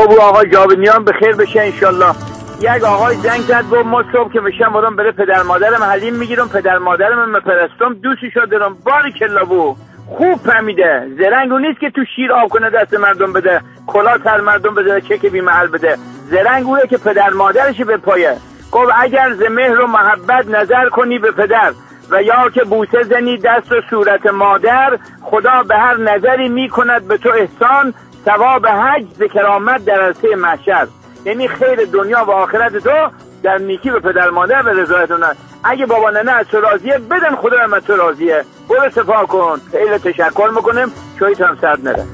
بابو آقا جاودانیان به خیر بشه انشالله. یک آقای زنگ زد گفت ما صبح که میشم برام بره پدر مادرم حلیم میگیرم، پدر مادرم مپرستم، دوستی شد دارم. باریکلا بو خوب فهمیده. زرنگو نیست که تو شیر آب کنه دست مردم بده، کلا سر مردم بده، چک بی محل بده. زرنگوه که پدر مادرش به پایه. گفت اگر ز مهر و محبت نظر کنی به پدر و یا که بوسه زنی دست و صورت مادر، خدا به هر نظری میکند به تو احسان، ثواب حج ز کرامت در عرصه محشر. یعنی خیر دنیا و آخرت تو در نیکی به پدر مادر به رضایتون است. اگه بابا ننه از تو راضیه بدن، خدا هم از تو راضیه. برو صفا کن. خیلی تشکر میکنم. چایت هم سرد نره.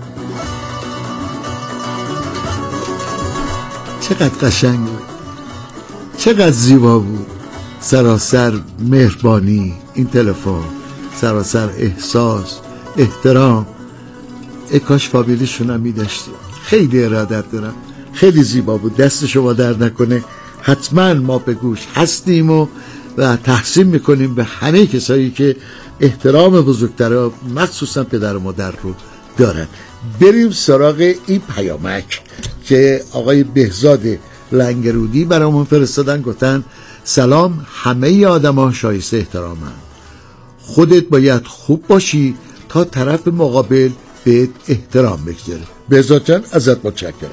چقدر قشنگ بود، چقدر زیبا بود، سراسر مهربانی این تلفن، سراسر احساس، احترام. ای کاش فامیلیشون هم میداشتیم. خیلی ارادت دارم، خیلی زیبا بود. دست شما در نکنه. حتما ما به گوش هستیم و تحسین میکنیم به همه کسایی که احترام بزرگترها مخصوصا پدر و مادر رو دارن. بریم سراغ این پیامک که آقای بهزاد لنگرودی برامون فرستادن. گفتن سلام، همه آدم ها شایسته احترامن، خودت باید خوب باشی تا طرف مقابل بهت احترام بگذاره. بهزاد جان ازت متشکرم.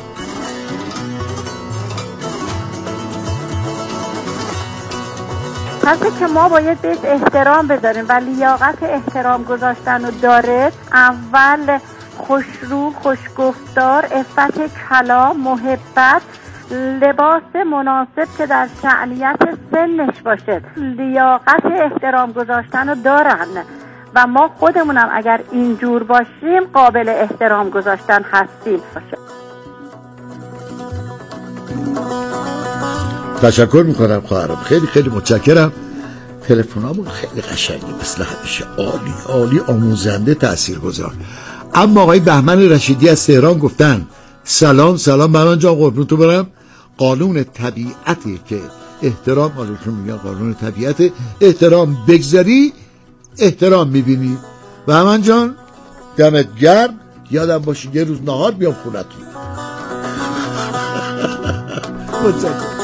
پس که ما باید بهش احترام بذاریم و لیاقت احترام گذاشتن رو داره. اول خوشرو، خوشگفتار، عفت کلام، محبت، لباس مناسب که در شأنیت سنش باشه. لیاقت احترام گذاشتن رو دارن و ما خودمونم اگر اینجور باشیم قابل احترام گذاشتن هستیم. تشکر میکنم خواهرم، خیلی خیلی متشکرم. تلفنامون خیلی قشنگه مثل همیشه، عالی عالی، آموزنده، تاثیرگذار. اما آقای بهمن رشیدی از تهران گفتن سلام بهمن جان، قربون تو برم. قانون طبیعتی که احترام، حالشون میگن قانون طبیعت، احترام بگذاری احترام میبینی. بهمن جان دمت گرم. یادم باشه یه روز نهار بیام خونتون. متشکرم.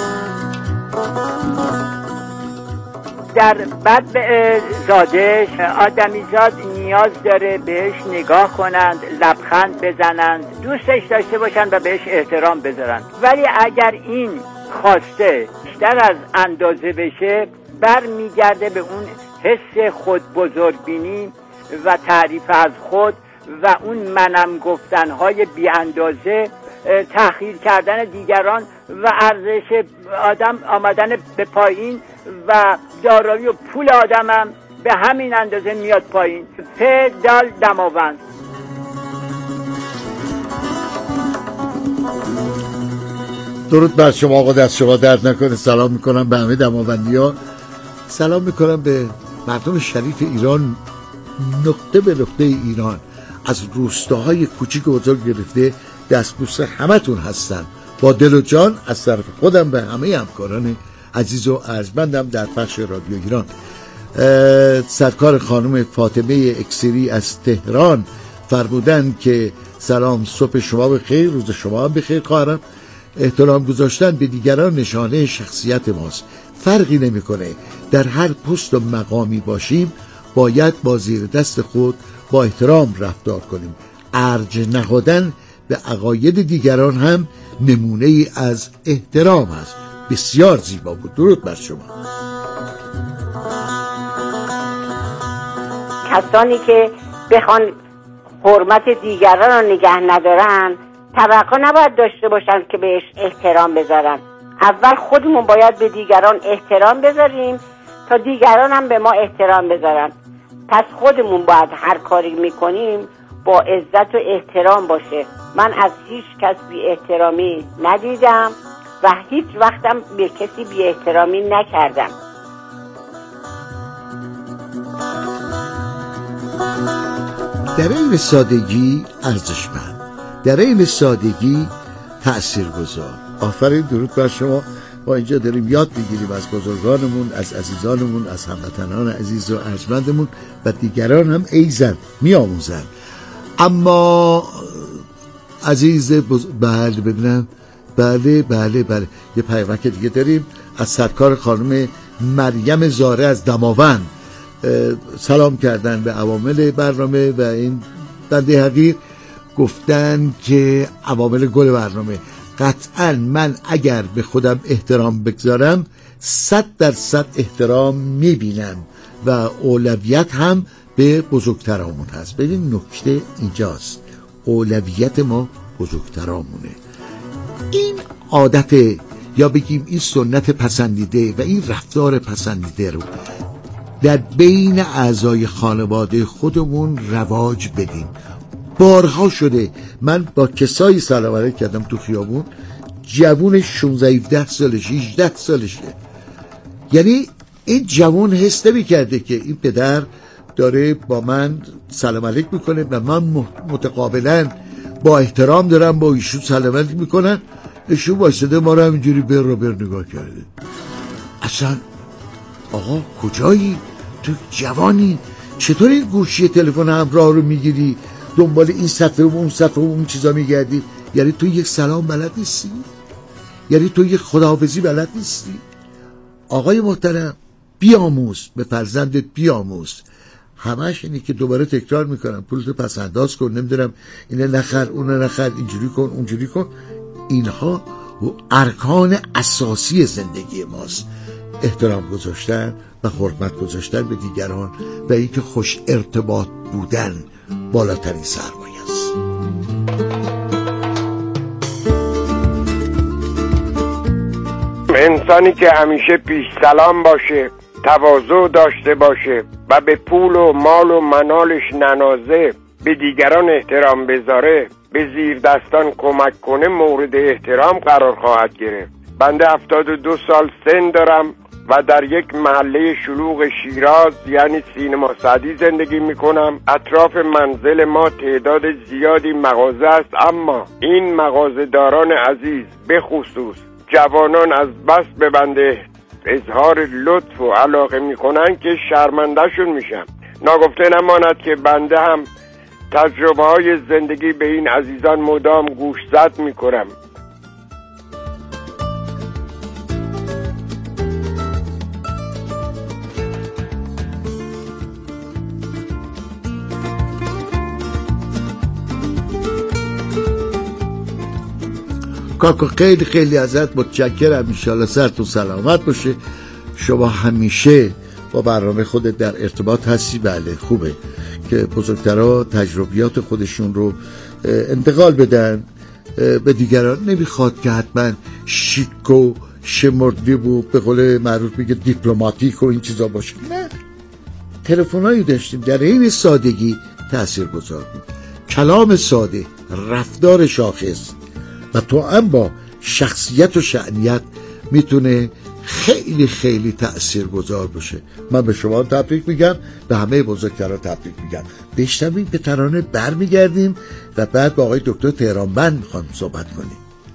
در بد زادش آدمیزاد نیاز داره بهش نگاه کنند، لبخند بزنند، دوستش داشته باشند و بهش احترام بذارند. ولی اگر این خواسته بیشتر از اندازه بشه، برمیگرده به اون حس خود بزرگبینی و تعریف از خود و اون منم گفتنهای بی اندازه، تحقیر کردن دیگران و ارزش آدم آمدن به پایین و دارایی و پول آدمم به همین اندازه میاد پایین. پدال دماوند. درود بر شما آقا، دست شما درد نکنه. سلام میکنم به همه دماوندی ها، سلام میکنم به مردم شریف ایران، نقطه به نقطه ایران، از روستاهای کوچیک و بزرگ گرفته دستبوس همتون هستن. با دل و جان از طرف خودم به همه همکاران عزیز و ارجمندم در بخش رادیو ایران. سرکار خانم فاطمه اکسری از تهران فرمودن که سلام، صبح شما بخیر، روز شما هم بخیر. خواهرم، احترام گذاشتن به دیگران نشانه شخصیت ماست. فرقی نمیکنه در هر پست و مقامی باشیم، باید با زیر دست خود با احترام رفتار کنیم. ارج نهادن به عقاید دیگران هم نمونه ای از احترام است. بسیار زیبا بود. درود بر شما. کسانی که بخوان حرمت دیگران رو نگه ندارن، توقع نباید داشته باشن که بهش احترام بذارن. اول خودمون باید به دیگران احترام بذاریم تا دیگران هم به ما احترام بذارن. پس خودمون باید هر کاری میکنیم با عزت و احترام باشه. من از هیچ کس بی احترامی ندیدم و هیچ وقتم به کسی بی احترامی نکردم. در این سادگی ارزشمند، در این سادگی تأثیرگذار. آفرین، درود بر شما. ما اینجا داریم یاد میگیریم از بزرگانمون، از عزیزانمون، از هموطنان عزیز و ارجمندمون و دیگران هم ایزن میآموزن. اما عزیز بله ببینم، بله یه پیامک دیگه داریم از سرکار خانم مریم زاره از دماوند. سلام کردن به عوامل برنامه و این بنده حقیر گفتن که عوامل گل برنامه. قطعا من اگر به خودم احترام بگذارم 100% احترام میبینم و اولویت هم به بزرگترامون هست. ببین نکته اینجاست، اولویت ما بزرگترامونه. این عادت یا بگیم این سنت پسندیده و این رفتار پسندیده رو در بین اعضای خانواده خودمون رواج بدیم. بارها شده من با کسایی سلام علیک کردم تو خیابون، جوون 16-17 سالش 18 سالشه، یعنی این جوون حس نمی‌کرده که این پدر داره با من سلام علیک میکنه و من متقابلا با احترام دارم با ایشون سلام علیک میکنن، ایشون واسده ما رو همینجوری بر نگاه کرده. اصلا آقا کجایی؟ تو جوانی چطور این گوشی تلفن همراه رو میگیری دنبال این صفحه و اون صفحه و اون چیزا میگردی؟ یعنی تو یک سلام بلد نیستی؟ یعنی تو یک خداحافظی بلد نیستی؟ آقای محترم بیاموز، به فرزندت بیاموز. همش اینی که دوباره تکرار میکنم پولتو پس انداز کن، نمیدونم اینه نخر اونه نخر، اینجوری کن اونجوری کن، اینها ارکان اساسی زندگی ماست. احترام گذاشتن و حرمت گذاشتن به دیگران و اینکه خوش ارتباط بودن بالاترین سرمایه است. انسانی که همیشه پیش سلام باشه، تواضع داشته باشه و به پول و مال و منالش ننازه، به دیگران احترام بذاره، به زیر دستان کمک کنه، مورد احترام قرار خواهد گرفت. بنده 72 سال سن دارم و در یک محله شلوغ شیراز یعنی سینما سعدی زندگی میکنم. اطراف منزل ما تعداد زیادی مغازه است، اما این مغازه داران عزیز به خصوص جوانان از بس به بنده اظهار لطف و علاقه میکنن که شرمنده‌شون میشم. ناگفته نماند که بنده هم تجربه های زندگی به این عزیزان مدام گوشزد میکنم. کاکو خیلی خیلی ازت متشکرم، انشالله سرتون سلامت باشه. شما همیشه با برنامه خودت در ارتباط هستی. بله خوبه که بزرگترها تجربیات خودشون رو انتقال بدن به دیگران. نمیخواد که حتما شیک و شمردی و به قول معروف میگه دیپلماتیک و این چیزا باشه. نه، تلفنایی داشتیم در این سادگی تأثیر گذار بود. کلام ساده، رفتار شاخص و تو هم با شخصیت و شأنیت میتونه خیلی خیلی تأثیر گذار باشه. من به شما تبریک میگم، به همه بزرگترها تبریک میگم. بشنویم به ترانه برمیگردیم و بعد با آقای دکتر تهرانبند میخوام صحبت کنیم.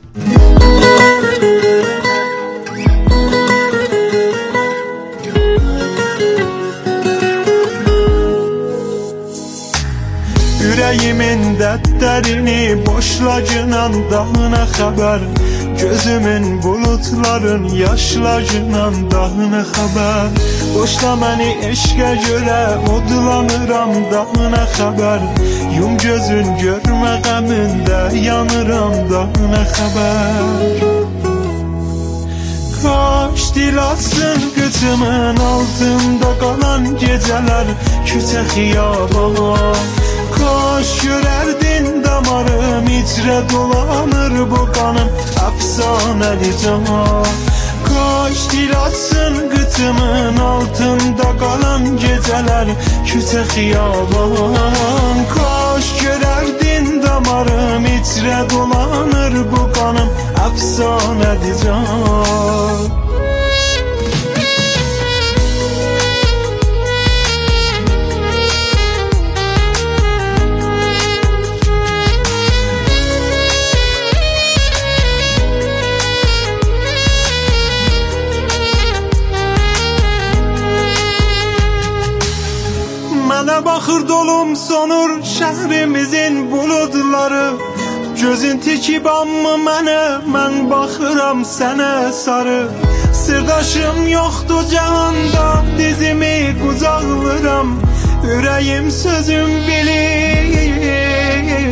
Yüreğimin dertlerini boşlacınan dağına haber, gözümün bulutların yaşlacınan dağına haber. Boşla beni eşke göre odlanıram dağına haber, yum gözün görme gaminde yanıram dağına haber. Kaş dil atsın kıçımın altında kalan geceler küte xiyabana. Kaş görerdin damarım içre dolanır bu kanım efsaneli cana. Kaş dil atsın gıtımın altında kalan geceler küte xiyaban. Kaş görerdin damarım içre dolanır bu kanım efsaneli cana. Mənə baxır dolum sonur şəhrimizin buludları. Gözün tiki banmı mənə, mən baxıram sənə sarı. Sırdaşım yoxdur cahanda, dizimi qucaqlıram. Ürəyim sözüm bilir,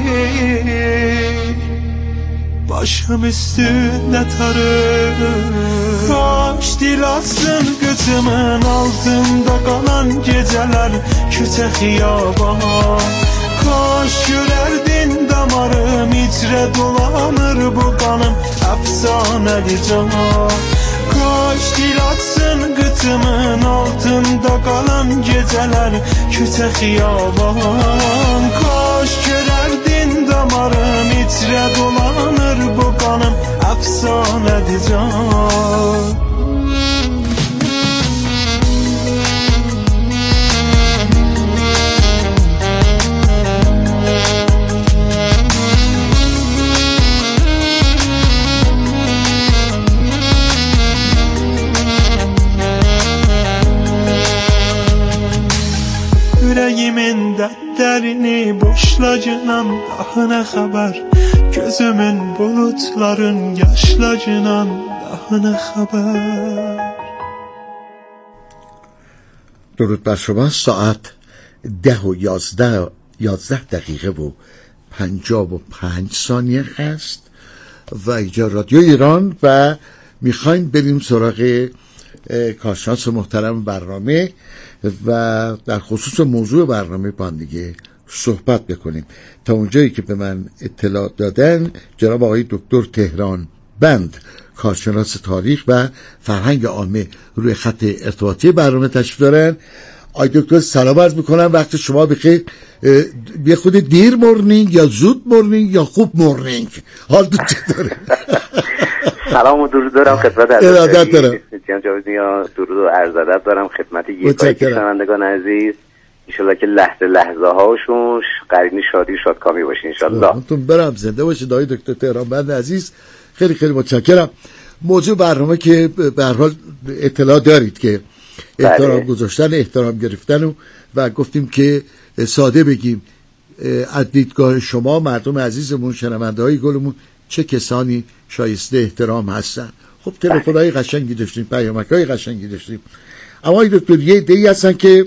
başım üstündə tarır. Kaş dil açsın qıçımın altında qalan gecələr küçə xiyaban. Kaş görərdin damarım içrə dolanır bu qanım əfsanəli can. Kaş dil açsın qıçımın altında qalan gecələr küçə xiyaban. Kaş görərdin damarım içrə dolanır bu qanım əfsanəli can. Yüreğimin dertlerini boşlacınan daha ne haber. Gözümün bulutların yaşlacınan daha ne haber. درود بر شما. ساعت 10:11 دقیقه و 55 ثانیه هست و اینجا رادیو ایران و میخوایم بریم سراغ کارشناس محترم برنامه و در خصوص موضوع برنامه با هم دیگه صحبت بکنیم. تا اونجایی که به من اطلاع دادن جناب آقای دکتر تهران بند، کارشناس تاریخ و فرهنگ عامه، روی خط ارتباطی برنامه تشریف دارن. آقای دکتر سلام عرض میکنم، وقت شما بخیر. یه خود دیر مورنینگ یا زود مورنینگ یا خوب مورنینگ، حال تو چطوره؟ سلام و درود دارم خدمت ارادت دارم جناب جاویدی، درود و عرض ادب دارم خدمت یکایک شنوندگان عزیز. انشالله که لحظه هاشون قرین شادی شادکامی باشه انشالله. تون برم زنده باشید آقای دکتر تهران بند عزیز، خیلی خیلی متشکرم. موضوع برنامه که به هر حال اطلاع دارید که احترام گذاشتن، احترام گرفتن و گفتیم که ساده بگیم از دیدگاه شما مردم عزیزمون، شنونده‌های گلمون، چه کسانی شایسته احترام هستن. خب تلفن‌های قشنگی داشتیم، پیامک‌های قشنگی داشتیم، اما دکتر یه عده‌ای هستن که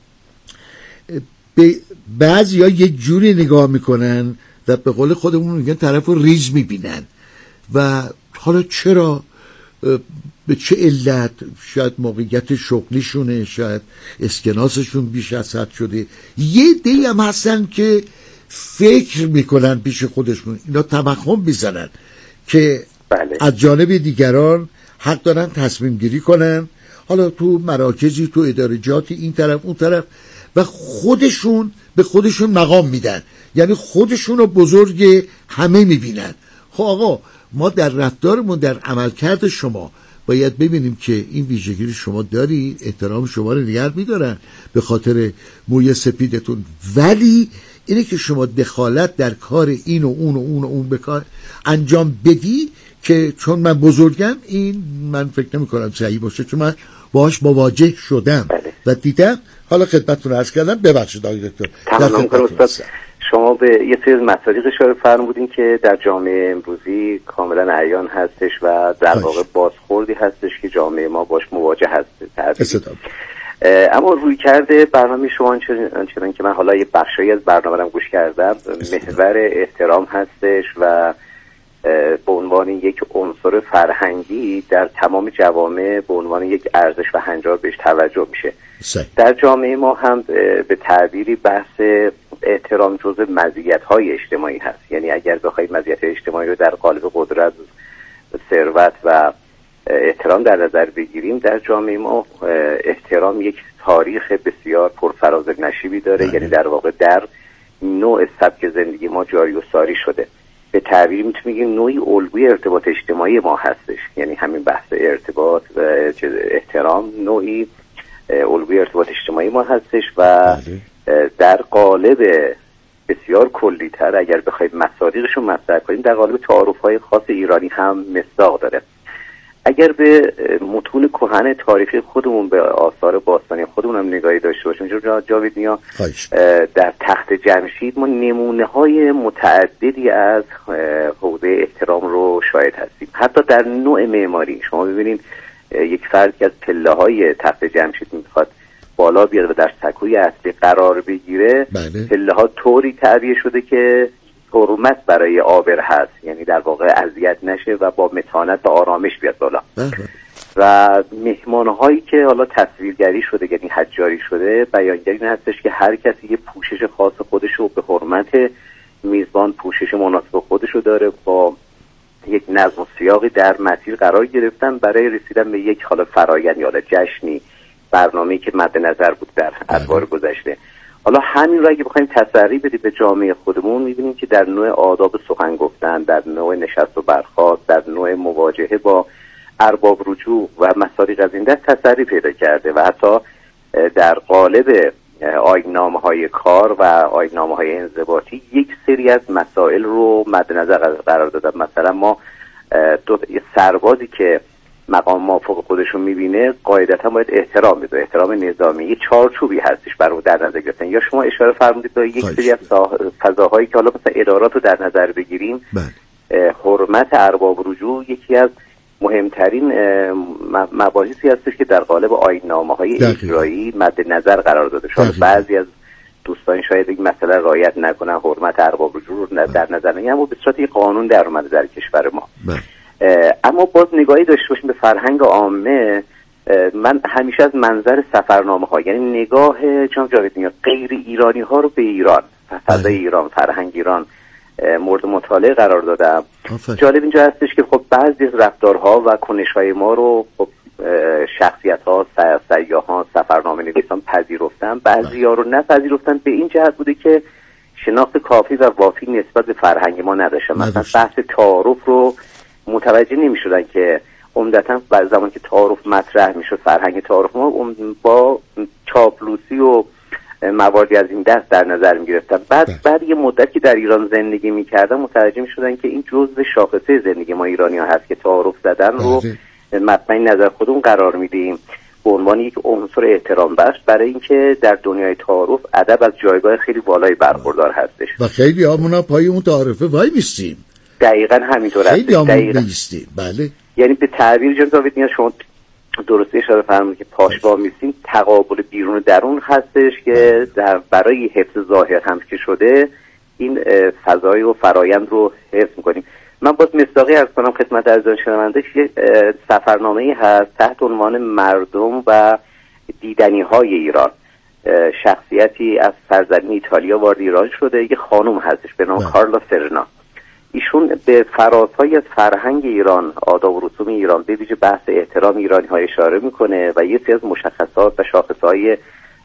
به بعضیا یه جوری نگاه میکنن و به قول خودمون میگن طرف رو ریز میبینن و حالا چرا، به چه علت، شاید موقعیت شغلیشونه، شاید اسکناسشون بیش از حد شده. یه عده‌ای هم هستن که فکر میکنن پیش خودشون، اینا توهم میزنن که از جانب دیگران حق دارن تصمیم گیری کنن، حالا تو مراکزی، تو ادارجاتی، این طرف اون طرف، و خودشون به خودشون مقام میدن، یعنی خودشون رو بزرگ همه میبینن. خب آقا، ما در رفتارمون، در عملکرد شما باید ببینیم که این ویژگی شما داری، احترام شما رو نگه میدارن به خاطر موی سپیدتون، ولی اینه که شما دخالت در کار این و اون و اون و اون بکار انجام بدی که چون من بزرگم، این من فکر نمی کنم صحیح باشه، چون من باهاش مواجه شدم و دیدم. حالا خدمتتون عرض کردم، ببخشید آقای دکتر. شما به یه سری مطالب اشاره فرمودین که در جامعه امروزی کاملا عیان هستش و در واقع بازخوردی هستش که جامعه ما باش مواجه هست. اما روی کرده برنامه شما آنچنان که من حالا یه بخشایی از برنامه رو گوش کردم، محور احترام هستش و به عنوان یک عنصر فرهنگی در تمام جوامع به عنوان یک ارزش و هنجار بهش توجه میشه. در جامعه ما هم به تعبیری بحث احترام جزء مزیت‌های اجتماعی هست. یعنی اگر بخواید مزیت‌های اجتماعی رو در قالب قدرت، ثروت و احترام در نظر بگیریم، در جامعه ما احترام یک تاریخ بسیار پرفراز و نشیبی داره. یعنی در واقع در نوع سبک زندگی ما جاری و ساری شده. به تعبیری میتونیم بگیم نوعی الگوی ارتباط اجتماعی ما هستش. یعنی همین بحث ارتباط و احترام نوعی الگوی ارتباط اجتماعی ما هستش و در قالب بسیار کلی تر اگر بخواید مصادیقش رو مطرح کنیم، در قالب تعارف‌های خاص ایرانی هم مصداق داره. اگر به متون کهن تاریخی خودمون، به آثار باستانی خودمون هم نگاهی داشته باشیم، جاوید نیا در تخت جمشید ما نمونه های متعددی از حوزه احترام رو شاهد هستیم. حتی در نوع معماری شما ببینید یک فرد که از پله های تخت جمشید میخواد بالا بیاد و در سکوی اصلی قرار بگیره، پله ها طوری تعبیه شده که حرمت برای عابر هست، یعنی در واقع اذیت نشه و با متانت و آرامش بیاد بالا. و مهمانهایی که حالا تصویرگری شده، یعنی حجاری شده، بیانگر این هستش که هر کسی یه پوشش خاص خودش رو به حرمت میزبان پوشش مناسب خودش رو داره، با یک نظم و سیاقی در مسیر قرار گرفتن برای رسیدن به یک حالا فرایند یا جشنی، برنامه‌ای که مد نظر بود در ادوار گذشته. حالا همین رو اگه بخوایم تسری بدیم به جامعه خودمون، می‌بینیم که در نوع آداب سخن گفتن، در نوع نشست و برخاست، در نوع مواجهه با ارباب رجوع و مصادیق از این دست تسری پیدا کرده و حتی در قالب آیین‌نامه‌های کار و آیین‌نامه‌های انضباطی یک سری از مسائل رو مد نظر قرار دادن. مثلا ما یه سربازی که مقام مافوق خودش رو میبینه قاعدتا باید احترام بده، احترام نظامی، یه چارچوبی هستش برای در نظر گرفتن. یا شما اشاره فرمودید به یک سری از فضاهایی که حالا مثلا ادارات رو در نظر بگیریم، حرمت ارباب رجوع یکی از مهمترین مباحثی هستش که در قالب آیین‌نامه‌های اجرایی مد نظر قرار داده شده. بعضی از دوستان شاید این مسئله رعایت نکنن، حرمت ارباب رجوع رو در نظر نگیرن، اما به صورت قانون در اومده در کشور ما. اما باز نگاهی داشته باشیم به فرهنگ عامه. من همیشه از منظر سفرنامه ها، یعنی نگاه جناب جاوید غیر ایرانی ها رو به ایران، فضای ایران، فرهنگ ایران مورد مطالعه قرار دادم. جالب اینجا هستش که خب بعضی از رفتارها و کنش‌های ما رو خب شخصیت‌ها، سیاحان، سفرنامه نویسان پذیرفتن، بعضی‌ها رو نپذیرفتن. به این جهت بوده که شناخت کافی و وافی نسبت به فرهنگ ما نداشتن. مثلا بحث تعارف رو متوجه نمی‌شدن که عمدتاً بعد زمان که تعارف مطرح میشد، فرهنگ تعارف ما با چاپلوسی و مواردی از این دست در نظر میگرفتن. بعد یه مدت که در ایران زندگی میکردن متوجه میشدن که این جزء شاخصه زندگی ما ایرانی ها هست که تعارف زدن رو مطمئن نظر خودمون قرار میدیم به عنوان یک عنصر احترام بخش، برای اینکه در دنیای تعارف ادب از جایگاه خیلی بالایی برخوردار هستش و خیلی همون پای اون تعارفه وای میستیم. دقیقاً همینطور است. خیلی همون میستیم. بله، یعنی به تعبیر جناب داوود شما درسته اشاره فرمودید که پاشبا میستیم، تقابل بیرون و درون هستش که برای حفظ ظاهر هم که شده این فضای و فرایند رو حفظ میکنیم. من باز مصداقی عرض کنم خدمت عزیزان شنونده که سفرنامه‌ای هست تحت عنوان مردم و دیدنی های ایران. شخصیتی از سرزمین ایتالیا وارد ایران شده، یه خانم هستش به نام کارلا سرنا. ایشون به فرازهای از فرهنگ ایران، آداب و رسوم ایران، به ویژه بحث احترام ایرانی ها اشاره میکنه و یه سری از مشخصات و شاخصهای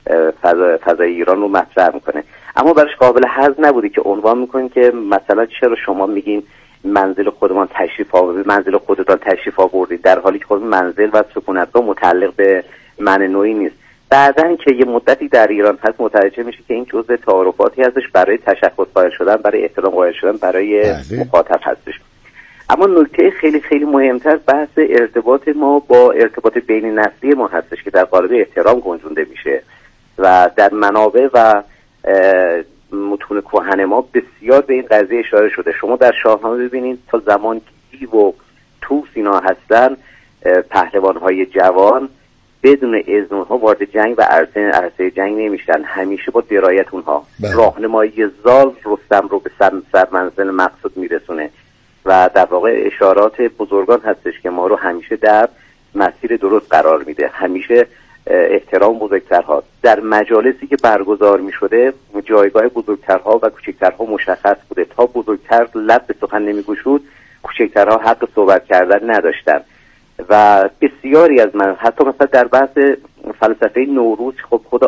فضای ایران رو مطرح میکنه. اما برش قابل هضم نبوده که عنوان میکنین که مثلا چرا شما میگین منزل خودمان تشریف آوردید، منزل خودتان تشریف آوردید، در حالی که خود منزل و سکونتگاه متعلق به معنی نوعی نیست. بعدن که یه مدتی در ایران هست متوجه میشه که این جزء تعارفاتی هستش برای تشخص قائل شدن، برای احترام قائل شدن برای مخاطب هستش. اما نکته خیلی خیلی مهمتر بحث ارتباط ما با ارتباط بین نسلی ما هستش که در قالب احترام گنجونده میشه و در منابع و متون کهن ما بسیار به این قضیه اشاره شده. شما در شاهنامه ببینید تا زمان که دیو و طوس اینا هستن، پهلوان‌های جوان بدون اذن اونها وارد جنگ و عرصه جنگ نمیشن، همیشه با درایت اونها. راهنمایی زال رستم رو به سر منزل مقصود میرسونه و در واقع اشارات بزرگان هستش که ما رو همیشه در مسیر درست قرار میده. همیشه احترام بزرگترها در مجالسی که برگزار میشده، جایگاه بزرگترها و کوچکترها مشخص بوده. تا بزرگتر لب به سخن نمیگشود، کوچکترها حق صحبت کردن نداشتن. و بسیاری از من حتی مثلا در بحث فلسفه نوروز خب خود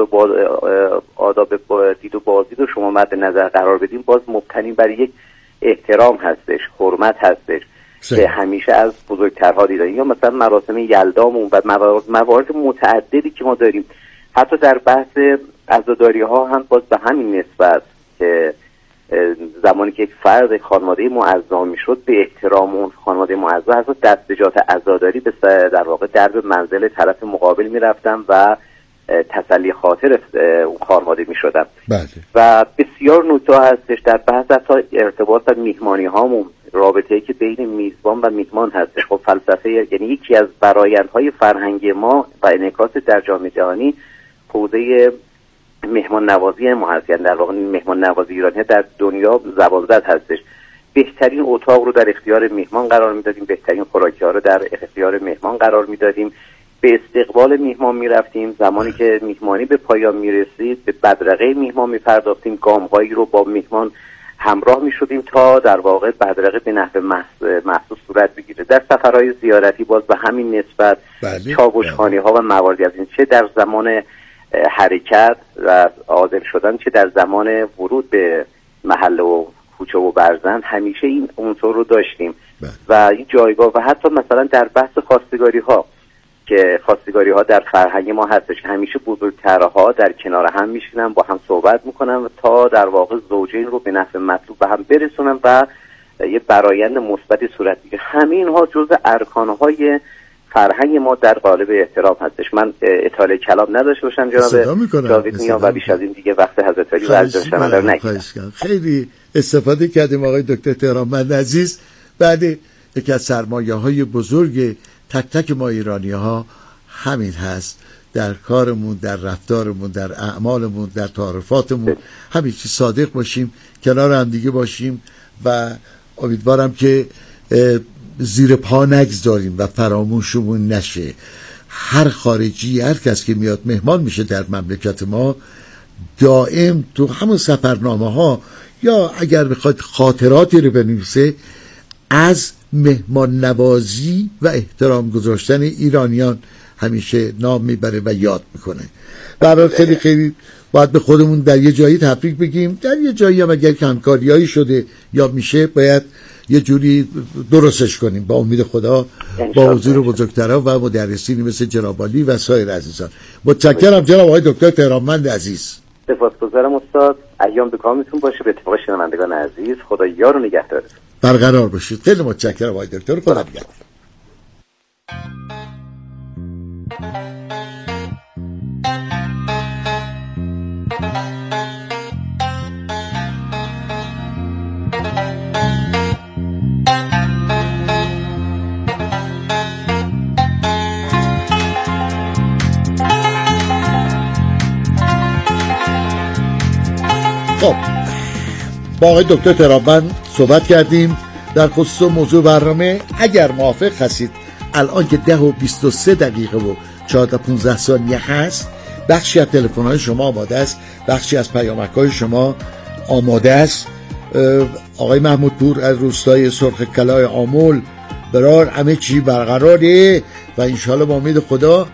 آداب دید و بازدید رو شما مد نظر قرار بدیم، باز مبتنی بر یک احترام هستش، حرمت هستش که همیشه از بزرگترها دیدن. یا مثلا مراسم یلدامون و موارد متعددی که ما داریم، حتی در بحث عزاداری ها هم باز به همین نسبت که زمانی که یک فرد خانواده معزا میشد به احترام اون خانواده معزا حتی دستجات عزاداری به در واقع درب منزل طرف مقابل میرفتم و تسلی خاطر اون خانواده میشدم. و بسیار نکته هستش در بحث حتی ارتباط و میهمانی هامون، رابطه‌ای که بین میزبان و میهمان هستش. خب فلسفه، یعنی یکی از فرآیندهای فرهنگ ما و انعکاس در جامعه جهانی حوزه مهمان نوازی ما هست. یعنی در واقع مهمان نوازی ایرانی در دنیا زبانزد هستش. بهترین اتاق رو در اختیار میهمان قرار میدادیم، بهترین خوراکی ها رو در اختیار میهمان قرار میدادیم، به استقبال میهمان میرفتیم. زمانی که میهمانی به پایان میرسید به بدرقه میهمان میپرداختیم، گام‌هایی رو با میهمان همراه میشدیم تا در واقع بدرقه به نحو محسوس صورت بگیره. در سفرهای زیارتی باز به همین نسبت چاوشخانه ها و مواردی از این، چه در زمان حرکت و عازل شدن چه در زمان ورود به محل و کوچه و برزن، همیشه این عنصر رو داشتیم و این جایگاه. و حتی مثلا در بحث خواستگاری ها که خواستگاری ها در فرهنگ ما هستش، همیشه بزرگترها در کنار هم میشینن، با هم صحبت میکنن و تا در واقع زوجین رو به نفع مطلوب به هم برسونن و یه برآیند مثبتی صورت بگیره. همه اینها جزء ارکانهای فرهنگ ما در قالب احترام هستش. من اطاله کلام نداشته باشم جناب جاوید میان و بیش از این دیگه وقت حضرت علی ورزش شما رو نگیرم. خیلی استفاده کردیم آقای دکتر تهرانمند عزیز. بعد یکی از سرمایه‌های بزرگ تک تک ما ایرانی ها همین هست، در کارمون، در رفتارمون، در اعمالمون، در تعارفاتمون همین چیز صادق باشیم، کنار هم دیگه باشیم و امیدوارم که زیر پا نگذاریم و فراموشمون نشه. هر خارجی، هر کس که میاد مهمان میشه در مملکت ما، دائم تو همون سفرنامه ها یا اگر بخواد خاطراتی رو بنویسه از مهمان نوازی و احترام گذاشتن ایرانیان همیشه نام میبره و یاد میکنه. برای خیلی خیلی باید به خودمون در یه جایی تبریک بگیم، در یه جایی هم اگر همکاریایی شده یا میشه باید یه جوری درستش کنیم با امید خدا، با حضور بزرگترها و مدرسینی مثل جناب علی و سایر عزیزان. متشکرم جناب آقای دکتر تهرانمند عزیز. سپاسگزارم استاد. ایام به کامتون باشه. به اتفاق شنوندگان عزیز، خدا یار و نگهدار. برقرار باشید. خیلی متشکرم آقای دکتر. خدا نگهدار. خب با آقای دکتر تهرانمند صحبت کردیم در خصوص موضوع برنامه. اگر موافق هستید الان که 10:23 و 14-15 ثانیه هست، بخشی از تلفن‌های شما آماده است، بخشی از پیامک‌های شما آماده است. آقای محمود پور از روستای سرخ کلای آمل، برار همه چی برقراره و انشالله با امید خدا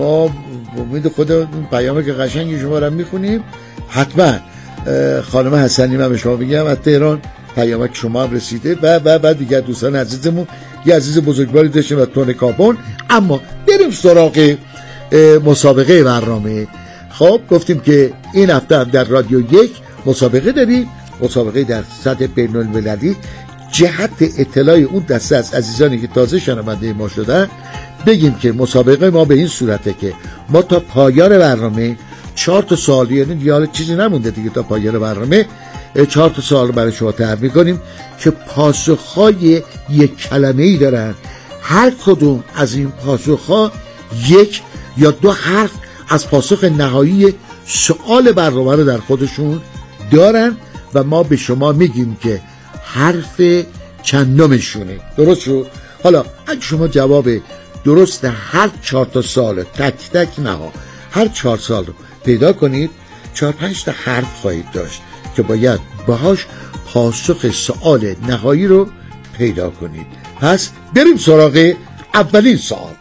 اون پیامک که قشنگی شما رو میخونیم. حتما خانم حسنی من به شما بگم از تهران پیامک شما هم رسیده و دیگر دوستان عزیزمون. یه عزیز بزرگواری داشتیم و تون کابون. اما بریم سراغ مسابقه برنامه. خب گفتیم که این هفته هم در رادیو 1 مسابقه داریم، مسابقه در سطح بین‌المللی. جهت اطلاع اون دسته از عزیزانی که تازه شنونده ما شدن بگیم که مسابقه ما به این صورته که ما تا پایان برنامه 4 سوال، یعنی دیگه چیزی نمونده دیگه، تا پایان برنامه 4 سوال برای شما طرح می‌کنیم که پاسخ‌های یک کلمه‌ای دارن. هر کدوم از این پاسخ‌ها 1 یا 2 حرف از پاسخ نهایی سوال برنامه رو در خودشون دارن و ما به شما میگیم که حرف چندمشونه. درست شد؟ حالا اگه شما جواب درست هر 4 سوال تک تک هر 4 سوال رو پیدا کنید، 4-5 تا حرف خواهید داشت که باید باهاش پاسخ سوال نهایی رو پیدا کنید. پس بریم سراغ اولین سوال.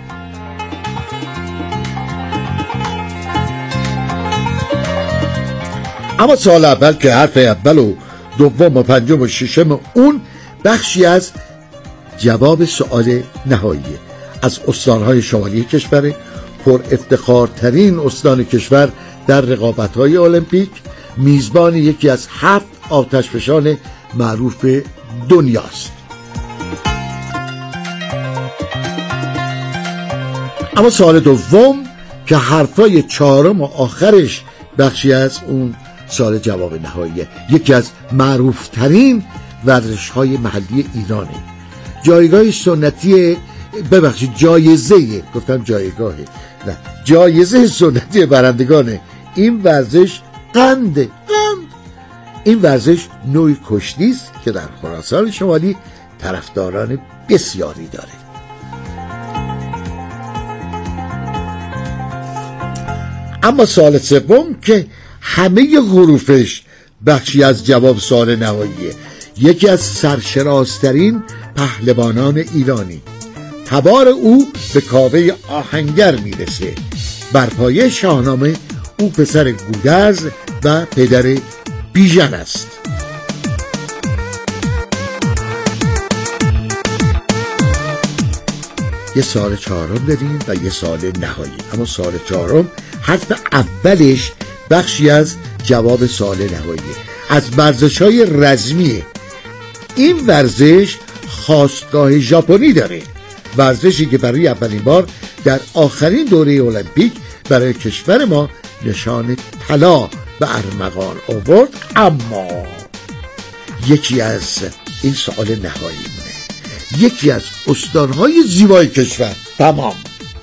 اما سوال اول که حرف اول و دوم و پنجم و ششم اون بخشی از جواب سوال نهاییه. از استانهای شمالی کشور، پر افتخارترین استان کشور در رقابت‌های المپیک، میزبان یکی از 7 آتشفشان معروف دنیاست. اما سوال دوم که حرفای چهارم و آخرش بخشی از اون سوال جواب نهاییه. یکی از معروفترین ورزش‌های محلی ایرانه. جایگاه سنتی جایزه گفتم جایگاهه نه جایزه سنتی برندگان این ورزش قند. این ورزش نوعی کشتی است که در خراسان شمالی طرفداران بسیاری داره. اما سوال سوم که همه حروفش بخشی از جواب سوال نهاییه. یکی از سرشناسترین پهلوانان ایرانی، تبار او به کاوه آهنگر میرسه. بر پایه شاهنامه او پسر گودرز و پدر بیژن است. یه سوال چهارم داریم و یه سوال نهایی. اما سوال چهارم حرف اولش بخشی از جواب سوال نهاییه. از ورزش‌های رزمیه. این ورزش خاستگاه ژاپنی داره، ورزشی که برای اولین بار در آخرین دوره المپیک برای کشور ما نشان طلا به ارمغان آورد. اما یکی از این سوال نهاییمونه، یکی از استانهای زیبای کشور. تمام.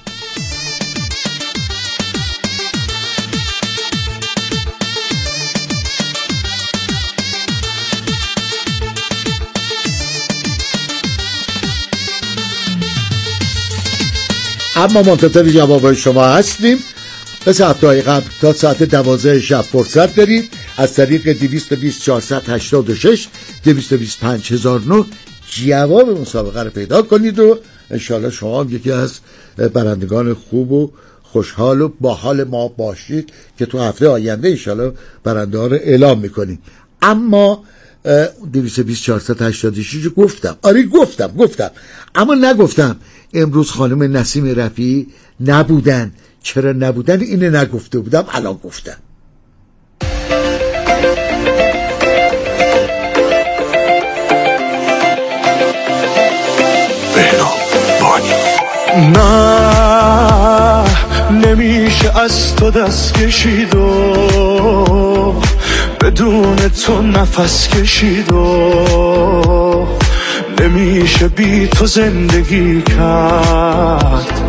اما منتظر جوابای شما هستیم. به ساعتهای قبل تا ساعت 12 شب فرصت دارید از طریق 220 486 225 1009 جواب مسابقه رو پیدا کنید و انشالله شما هم یکی از برندگان خوب و خوشحال و باحال ما باشید که تو هفته آینده انشالله برنده ها رو اعلام میکنیم. اما 220 486 گفتم. آره گفتم اما نگفتم امروز خانم نسیم رفیعی نبودن. چرا نبودن؟ اینه نگفته بودم، الان گفتم. نه نمیشه از تو دست کشید و بدون تو نفس کشید و نمیشه بی تو زندگی کرد.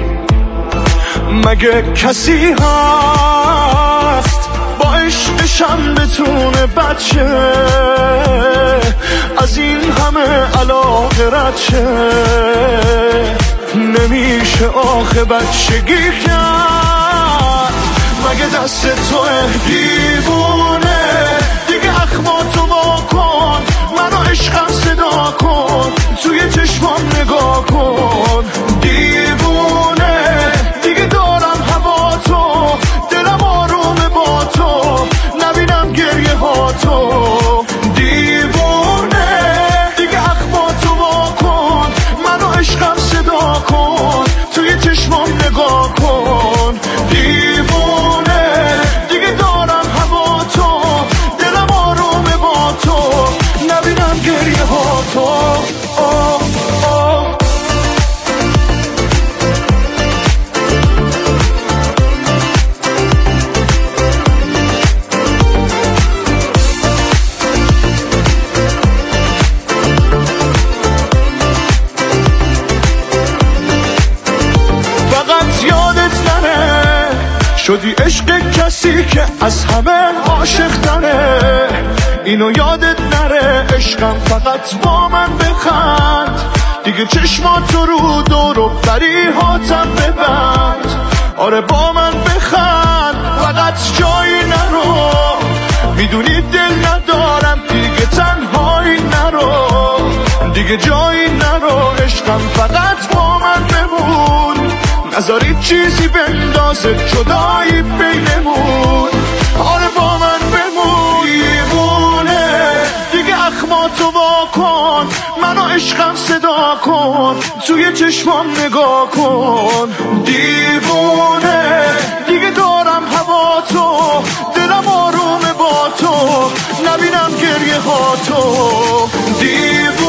مگه کسی هست با عشقشم بتونه بچه از این همه علاقه رد شه؟ نمیشه آخه بچگی کرد. مگه دست تو دیوونه دیگه اخماتو وا کن، منو عشقم صدا کن، توی چشمام نگاه کن. دیوونه دیگه دارم هوا تو، دلم آرومه با تو، نبینم گریه ها تو. دیوونه دیگه اخماتو وا کن، منو عشقم صدا کن، توی چشمام نگاه کن. دیوونه دیگه دارم هوا تو، دلم آرومه با تو، نبینم گریه ها تو. شدی عشق کسی که از همه عاشق تره، اینو یادت نره. عشقم فقط با من بخند، دیگه چشماتو رو دور و بریهاتم ببند. آره با من بخند، فقط جایی نرو، میدونی دل ندارم دیگه تنهایی نرو، دیگه جایی نرو. عشقم فقط با من بمون، نذاری چیزی بندازه جدایی بینمون. آره با من بمون. دیوونه دیگه اخماتو وا کن، منو عشقم صدا کن، توی چشمام نگاه کن. دیوونه دیگه دارم هوا تو، دلم آرومه با تو، نبینم گریه ها تو.